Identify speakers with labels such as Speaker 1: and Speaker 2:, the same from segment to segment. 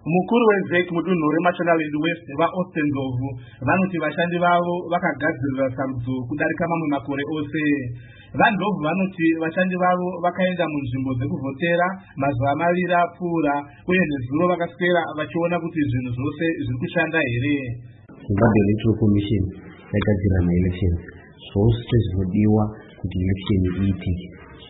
Speaker 1: Mukuru wezeki mudunhu reMashonaland West vaAustin Ndlovu vanoti vashandi vavo vakagadzirira sarudzo kudarika mamwe makore ose. VaNdlovu vanoti vashandi vavo vakaenda munzvimbo dzekuvhotera mazuva maviri apfuura uye nezuro vakaswera vachiona kuti zvinhu zvose zviri kushanda here.
Speaker 2: Zimbabwe Electoral Commission yakagadzira maelections zvose zvinodiwa kuti election iitike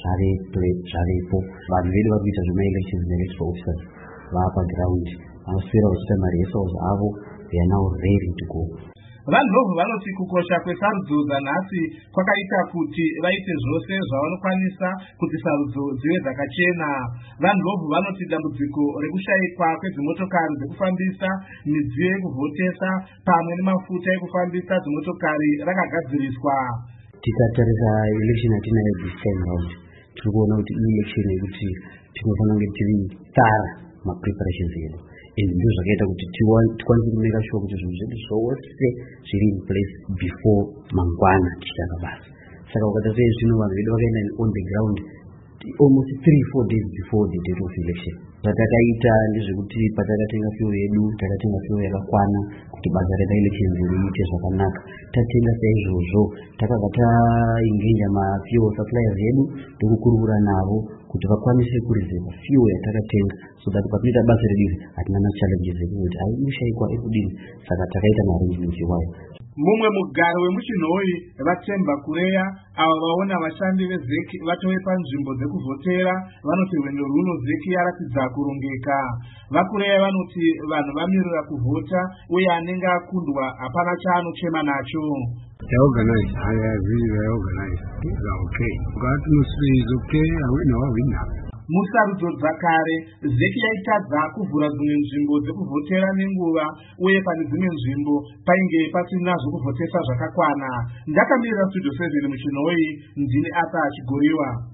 Speaker 2: zvarepo. Vanhu vedu vari kuita zvemaelections neelectoral officers vapa ground vanoswera vachiita marehearsals avo. They are now ready to go.
Speaker 1: VaNdlovu vanoti kukosha kwesarudzo dzanhasi kwakaita kuti vaite zvose zvavanokwanisa kuti sarudzo dzive dzakachena. VaNdlovu vanoti dambudziko rekushayikwa kwedzimotokari dzekufambisa, midziyo yekuvhotesa pamwe nemafuta ekufambisa dzimotokari rakagadziriswa.
Speaker 2: Tikatarisa election yatinayo this time round tiri kuona kuti election yekuti tinofanira kunge tiri tsara mapreparations edu. Ndizvo zvakaita kuti tikwanise kumeka sure kuti zvinhu zvedu zvose zviri in place before mangwana tichitanga basa. Saka ukatarisa zvino vanhu vedu vakaenda on the ground almost 3-4 days before the date of election. Zvatakaita ndezvekuti patakatenga fuel yedu takatenga fuel yakakwana kuti basa reelection riite zvakanaka. Tatenga saizvozvo takabva taengeja mafuel suppliers edu ndokukurukura navo kuti vakwanise kureserva fuel yatakatenga so that patinoita basa redu hatina machallenges ekuti haikushayikwa ekudini. Saka takaita maarrangements iwayo.
Speaker 1: Mumwe mugari wemuchinhoyi vaTemba Kureya ava vaona vashandi vezeki vatove panzvimbo dzekuvhotera vanoti rwendo rwuno zeki yaratidza kurongeka. VaKureya vanoti vanhu vamirira kuvhota uye anenge akundwa hapana chaanochema nacho.
Speaker 3: They organized. I really very organized. Things are okay. God atmosphere is okay. I will know winner.
Speaker 1: Musarudzo dzakare zeki yaitadza kuvhura dzimwe nzvimbo dzekuvhotera nenguva uye pane dzimwe nzvimbo painge pasina zvokuvhotesa zvakakwana. Ndakamirira Studio 7 muchinhoyi ndini Arthur Chigoriwa.